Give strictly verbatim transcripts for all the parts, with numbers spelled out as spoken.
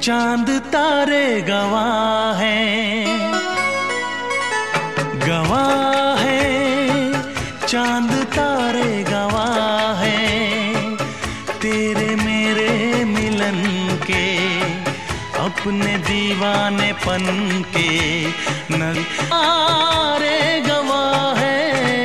चांद तारे गवाह हैं, गवाह हैं, चांद तारे गवाह हैं तेरे मेरे मिलन के, अपने दीवानेपन के नज़ारे गवाह हैं।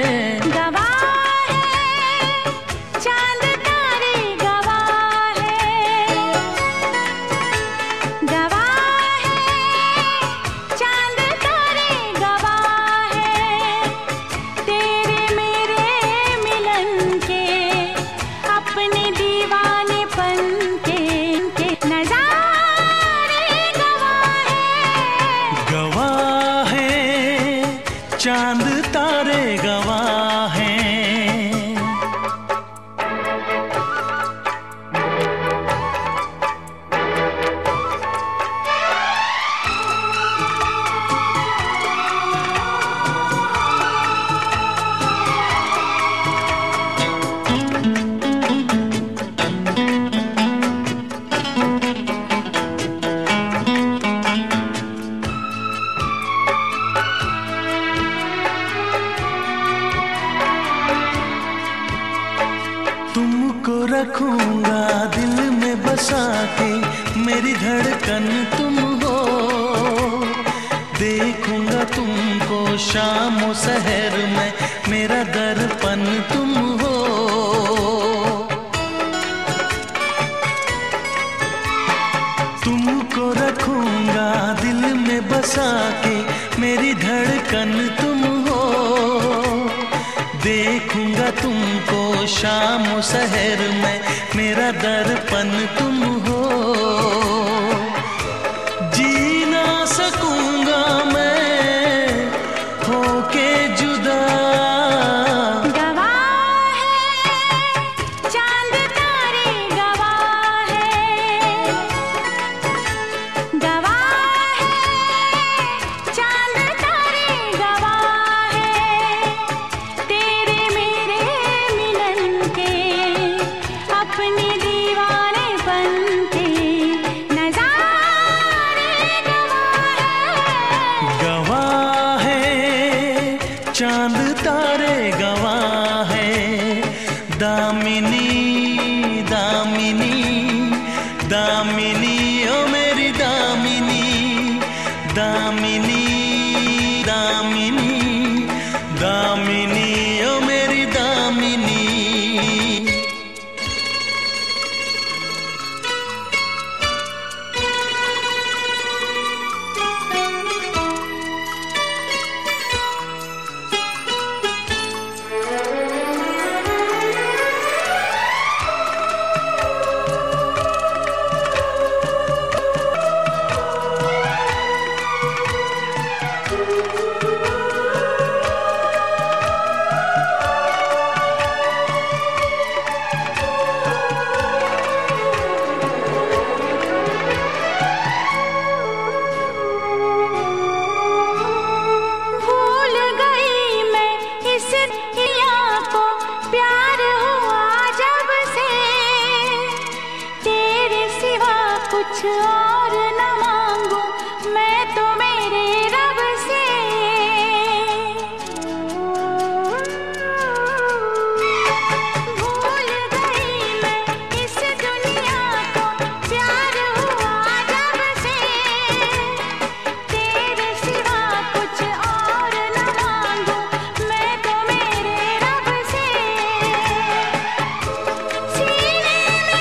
चांद तारे गवाह हैं। तुमको रखूंगा दिल में बसा के, मेरी धड़कन तुम हो, देखूंगा तुमको शाम और सहर में, मेरा दर्पण तुम हो। तुमको रखूंगा दिल में बसा के, मेरी धड़कन तुम हो, देखूंगा तुमको शाम शहर में, मेरा दर्पण तुम हो। जी ना सकूंगा मैं होके जुदा, गवाह है चांद तारे गवाह है, गवाह है चांद तारे गवाह है तेरे मेरे मिलन के, अपने दीवानेपन के नज़ारे गवाह है, चांद तारे गवाह है। दामिनी दामिनी दामिनी ओ मेरी दामिनी, दामिनी दामिनी दामिनी ओ मेरी दामिनी। कुछ और न मांगू मैं तो मेरे रब से, भूल गई मैं इस दुनिया को, प्यार हुआ जब से तेरे सिवा कुछ और न मांगू मैं तो मेरे रब से। सीने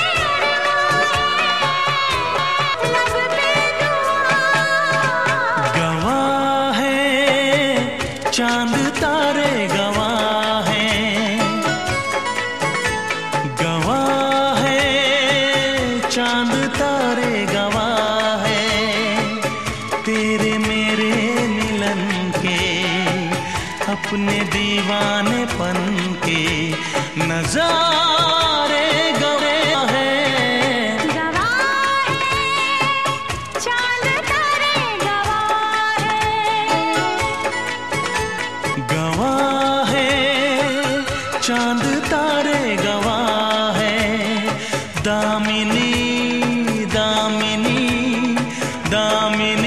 चांद तारे गवाह हैं, गवाह हैं, चांद तारे गवाह हैं तेरे मेरे मिलन के, अपने दीवानेपन के नज़ारे गवाह हैं। गवाह है चांद तारे गवाह है, दामिनी दामिनी दामिन